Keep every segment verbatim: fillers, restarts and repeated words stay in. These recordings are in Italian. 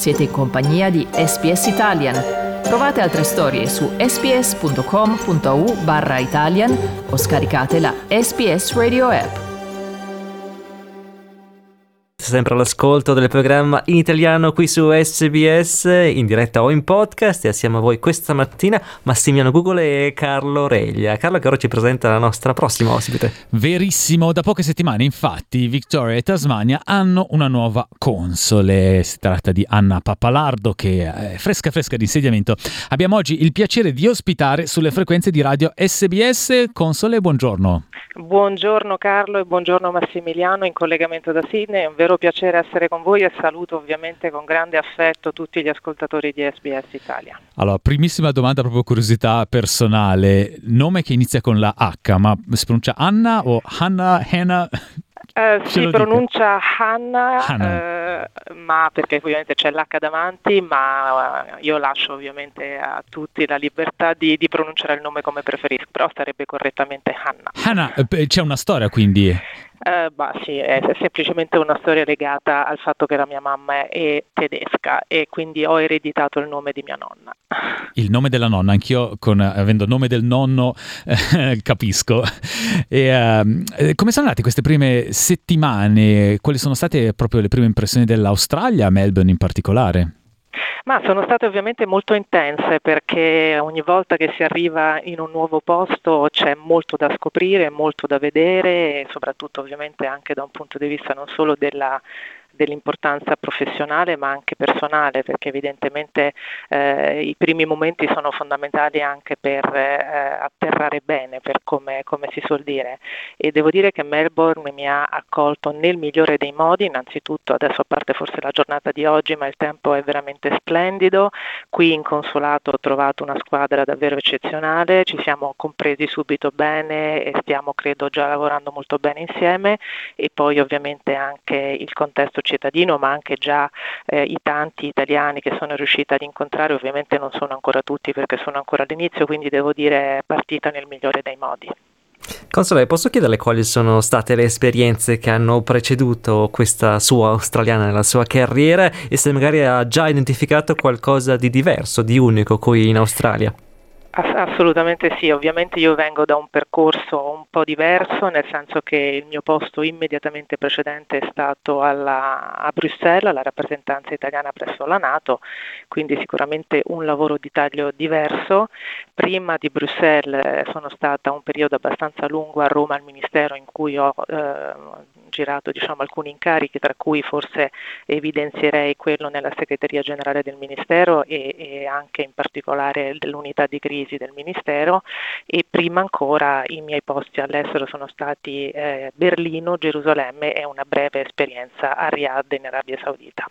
Siete in compagnia di S B S Italian. Trovate altre storie su sbs.com.au barra Italian o scaricate la S B S Radio app. Sempre all'ascolto del programma in italiano qui su S B S, in diretta o in podcast, e assieme a voi questa mattina Massimiliano Gugole e Carlo Reglia. Carlo che ora ci presenta la nostra prossima ospite. Verissimo, da poche settimane infatti Victoria e Tasmania hanno una nuova console. Si tratta di Anna Pappalardo, che è fresca fresca di insediamento. Abbiamo oggi il piacere di ospitare sulle frequenze di radio S B S. Console, buongiorno. Buongiorno Carlo e buongiorno Massimiliano in collegamento da Sydney. È un vero piacere essere con voi e saluto ovviamente con grande affetto tutti gli ascoltatori di S B S Italia. Allora, primissima domanda, proprio curiosità personale. Nome che inizia con la H, ma si pronuncia Anna o Hannah, Hannah? Uh, si pronuncia Hannah, Hannah. Uh, ma perché ovviamente c'è l'H davanti, ma uh, io lascio ovviamente a tutti la libertà di, di pronunciare il nome come preferisco, però sarebbe correttamente Hannah. Hannah, c'è una storia quindi? Uh, bah, sì, è, è semplicemente una storia legata al fatto che la mia mamma è tedesca e quindi ho ereditato il nome di mia nonna. Il nome della nonna, anch'io con, avendo il nome del nonno eh, capisco. E, uh, come sono andate queste prime settimane? Quali sono state proprio le prime impressioni dell'Australia, Melbourne in particolare? Ma sono state ovviamente molto intense, perché ogni volta che si arriva in un nuovo posto c'è molto da scoprire, molto da vedere e soprattutto ovviamente anche da un punto di vista non solo della dell'importanza professionale ma anche personale, perché evidentemente eh, i primi momenti sono fondamentali anche per eh, atterrare bene, per come, come si suol dire, e devo dire che Melbourne mi ha accolto nel migliore dei modi. Innanzitutto, adesso a parte forse la giornata di oggi, ma il tempo è veramente splendido. Qui in consolato ho trovato una squadra davvero eccezionale, ci siamo compresi subito bene e stiamo credo già lavorando molto bene insieme, e poi ovviamente anche il contesto cittadino, ma anche già eh, i tanti italiani che sono riuscita ad incontrare. Ovviamente non sono ancora tutti perché sono ancora all'inizio, quindi devo dire è partita nel migliore dei modi. Console, posso chiederle quali sono state le esperienze che hanno preceduto questa sua australiana nella sua carriera e se magari ha già identificato qualcosa di diverso, di unico qui in Australia? Assolutamente sì, ovviamente io vengo da un percorso un po' diverso, nel senso che il mio posto immediatamente precedente è stato alla, a Bruxelles, alla rappresentanza italiana presso la NATO, quindi sicuramente un lavoro di taglio diverso. Prima di Bruxelles sono stata un periodo abbastanza lungo a Roma al Ministero, in cui ho eh, girato diciamo alcuni incarichi, tra cui forse evidenzierei quello nella segreteria generale del Ministero e, e anche in particolare dell'unità di crisi del Ministero, e prima ancora i miei posti all'estero sono stati eh, Berlino, Gerusalemme e una breve esperienza a Riyadh in Arabia Saudita.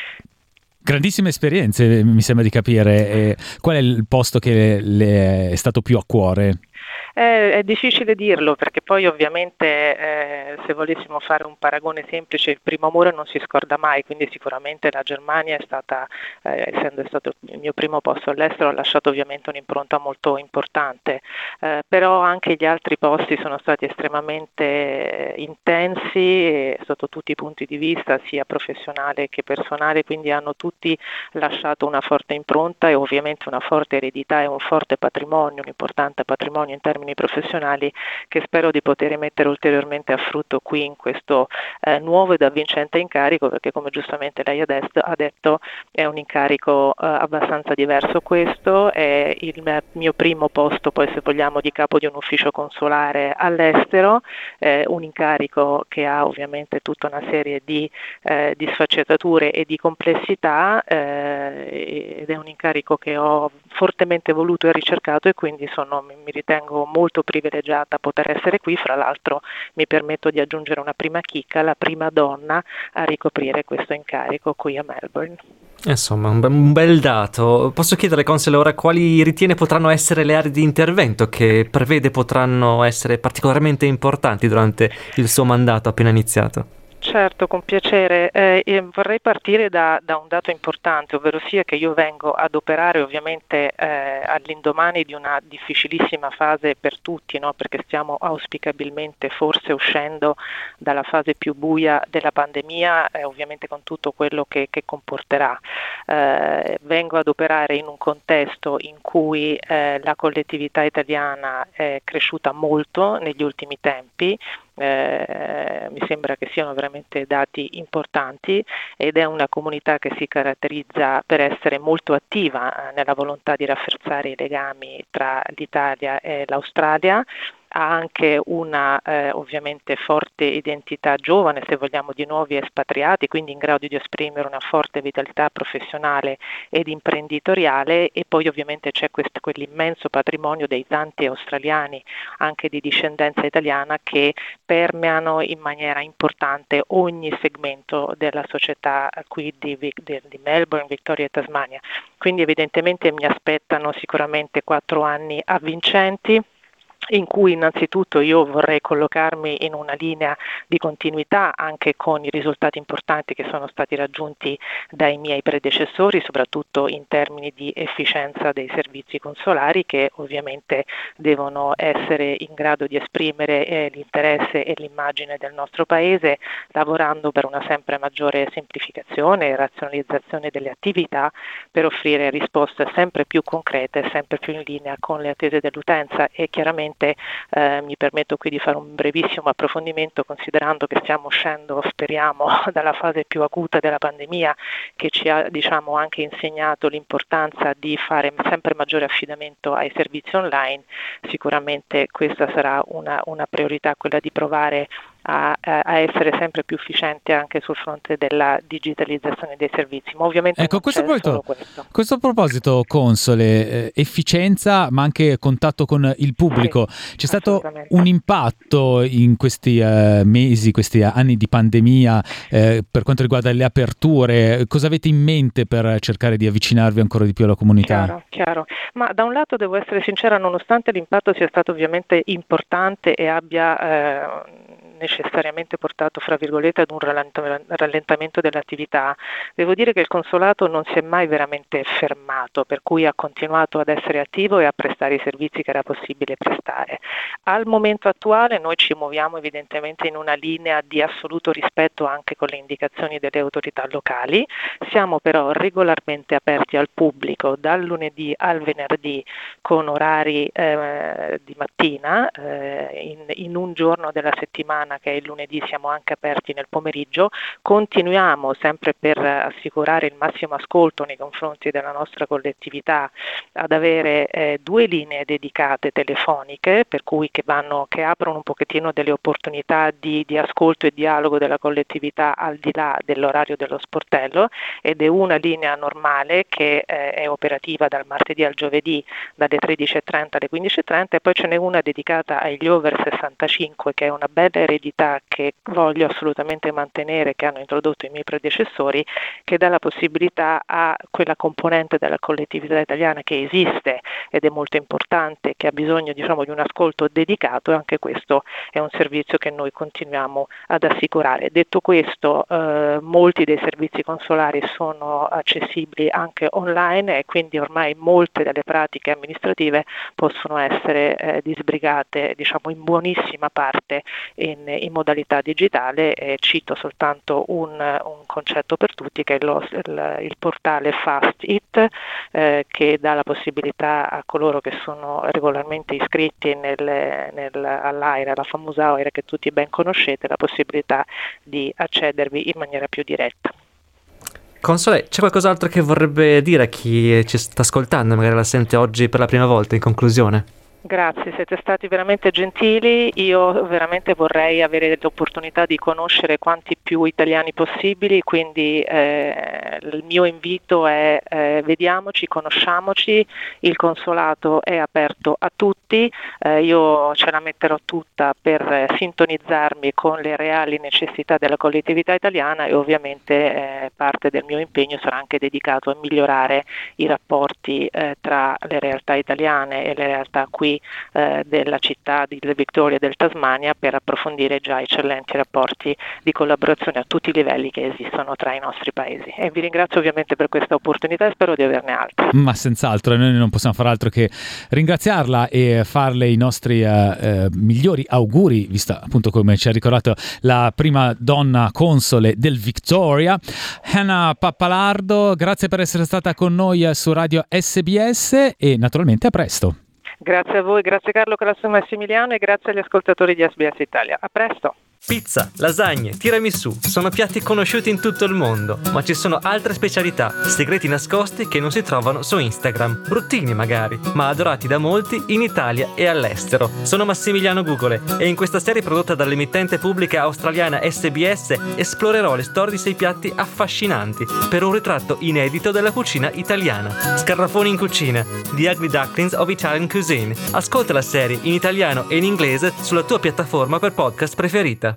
Grandissime esperienze, mi sembra di capire. E qual è il posto che le è stato più a cuore? Eh, è difficile dirlo, perché poi ovviamente eh, se volessimo fare un paragone semplice, il primo amore non si scorda mai, quindi sicuramente la Germania è stata, eh, essendo stato il mio primo posto all'estero, ha lasciato ovviamente un'impronta molto importante, eh, però anche gli altri posti sono stati estremamente intensi e sotto tutti i punti di vista, sia professionale che personale, quindi hanno tutti lasciato una forte impronta e ovviamente una forte eredità e un forte patrimonio, un importante patrimonio in termini professionali, che spero di poter mettere ulteriormente a frutto qui in questo eh, nuovo ed avvincente incarico, perché come giustamente lei ha detto è un incarico eh, abbastanza diverso. Questo è il mio primo posto, poi se vogliamo, di capo di un ufficio consolare all'estero, eh, un incarico che ha ovviamente tutta una serie di, eh, di sfaccettature e di complessità, eh, ed è un incarico che ho fortemente voluto e ricercato, e quindi sono, mi ritengo molto privilegiata a poter essere qui. Fra l'altro mi permetto di aggiungere una prima chicca: la prima donna a ricoprire questo incarico qui a Melbourne. Insomma, un, be- un bel dato. Posso chiedere, Console, ora quali ritiene potranno essere le aree di intervento che prevede potranno essere particolarmente importanti durante il suo mandato appena iniziato? Certo, con piacere. Eh, e vorrei partire da, da un dato importante, ovvero sia che io vengo ad operare ovviamente eh, all'indomani di una difficilissima fase per tutti, no? Perché stiamo auspicabilmente forse uscendo dalla fase più buia della pandemia, eh, ovviamente con tutto quello che, che comporterà. Eh, vengo ad operare in un contesto in cui eh, la collettività italiana è cresciuta molto negli ultimi tempi. Eh, mi sembra che siano veramente dati importanti ed è una comunità che si caratterizza per essere molto attiva eh, nella volontà di rafforzare i legami tra l'Italia e l'Australia. Ha anche una eh, ovviamente forte identità giovane, se vogliamo, di nuovi espatriati, quindi in grado di esprimere una forte vitalità professionale ed imprenditoriale, e poi ovviamente c'è questo, quell'immenso patrimonio dei tanti australiani anche di discendenza italiana che permeano in maniera importante ogni segmento della società qui di, di, di Melbourne, Victoria e Tasmania. Quindi evidentemente mi aspettano sicuramente quattro anni avvincenti, in cui innanzitutto io vorrei collocarmi in una linea di continuità anche con i risultati importanti che sono stati raggiunti dai miei predecessori, soprattutto in termini di efficienza dei servizi consolari, che ovviamente devono essere in grado di esprimere eh, l'interesse e l'immagine del nostro Paese, lavorando per una sempre maggiore semplificazione e razionalizzazione delle attività per offrire risposte sempre più concrete, sempre più in linea con le attese dell'utenza. E chiaramente Eh, mi permetto qui di fare un brevissimo approfondimento, considerando che stiamo uscendo, speriamo, dalla fase più acuta della pandemia, che ci ha, diciamo, anche insegnato l'importanza di fare sempre maggiore affidamento ai servizi online. Sicuramente questa sarà una, una priorità, quella di provare A, a essere sempre più efficiente anche sul fronte della digitalizzazione dei servizi, ma ovviamente ecco, non questo c'è proposito, solo questo. questo proposito, console, eh, efficienza ma anche contatto con il pubblico. Sì, c'è stato un impatto in questi eh, mesi, questi anni di pandemia eh, per quanto riguarda le aperture. Cosa avete in mente per cercare di avvicinarvi ancora di più alla comunità? Chiaro, chiaro. Ma da un lato devo essere sincera, nonostante l'impatto sia stato ovviamente importante e abbia eh, necessariamente portato, fra virgolette, ad un rallentamento dell'attività, devo dire che il consolato non si è mai veramente fermato, per cui ha continuato ad essere attivo e a prestare i servizi che era possibile prestare. Al momento attuale noi ci muoviamo evidentemente in una linea di assoluto rispetto anche con le indicazioni delle autorità locali. Siamo però regolarmente aperti al pubblico dal lunedì al venerdì con orari eh, di mattina, eh, in, in un giorno della settimana che è il lunedì siamo anche aperti nel pomeriggio. Continuiamo sempre per assicurare il massimo ascolto nei confronti della nostra collettività ad avere eh, due linee dedicate telefoniche, per cui che vanno, che aprono un pochettino delle opportunità di, di ascolto e dialogo della collettività al di là dell'orario dello sportello, ed è una linea normale che eh, è operativa dal martedì al giovedì dalle tredici e trenta alle quindici e trenta, e poi ce n'è una dedicata agli over sessantacinque che è una bella eredità che voglio assolutamente mantenere, che hanno introdotto i miei predecessori, che dà la possibilità a quella componente della collettività italiana che esiste ed è molto importante, che ha bisogno, diciamo, di un ascolto dedicato, e anche questo è un servizio che noi continuiamo ad assicurare. Detto questo, eh, molti dei servizi consolari sono accessibili anche online, e quindi ormai molte delle pratiche amministrative possono essere eh, disbrigate, diciamo, in buonissima parte in, in modalità digitale. E cito soltanto un, un concetto per tutti, che è lo, il, il portale FastIt, eh, che dà la possibilità a coloro che sono regolarmente iscritti nel, nel, all'AIRE, la famosa AIRE che tutti ben conoscete, la possibilità di accedervi in maniera più diretta. Console, c'è qualcos'altro che vorrebbe dire a chi ci sta ascoltando, magari la sente oggi per la prima volta, in conclusione? Grazie, siete stati veramente gentili. Io veramente vorrei avere l'opportunità di conoscere quanti più italiani possibili, quindi eh, il mio invito è eh, vediamoci, conosciamoci, il consolato è aperto a tutti, eh, io ce la metterò tutta per eh, sintonizzarmi con le reali necessità della collettività italiana, e ovviamente eh, parte del mio impegno sarà anche dedicato a migliorare i rapporti eh, tra le realtà italiane e le realtà qui qui eh, della città di Victoria e del Tasmania per approfondire già eccellenti rapporti di collaborazione a tutti i livelli che esistono tra i nostri paesi. E vi ringrazio ovviamente per questa opportunità e spero di averne altre. Ma senz'altro, noi non possiamo fare altro che ringraziarla e farle i nostri eh, eh, migliori auguri, vista appunto, come ci ha ricordato, la prima donna console del Victoria. Anna Pappalardo, grazie per essere stata con noi su Radio S B S e naturalmente a presto. Grazie a voi, grazie Carlo Calasso Massimiliano e grazie agli ascoltatori di S B S Italia. A presto. Pizza, lasagne, tiramisù sono piatti conosciuti in tutto il mondo, ma ci sono altre specialità, segreti nascosti che non si trovano su Instagram, bruttini magari, ma adorati da molti in Italia e all'estero. Sono Massimiliano Gugole e in questa serie prodotta dall'emittente pubblica australiana S B S esplorerò le storie di sei piatti affascinanti per un ritratto inedito della cucina italiana. Scarafoni in cucina, The Ugly Ducklings of Italian Cuisine. Ascolta la serie in italiano e in inglese sulla tua piattaforma per podcast preferita.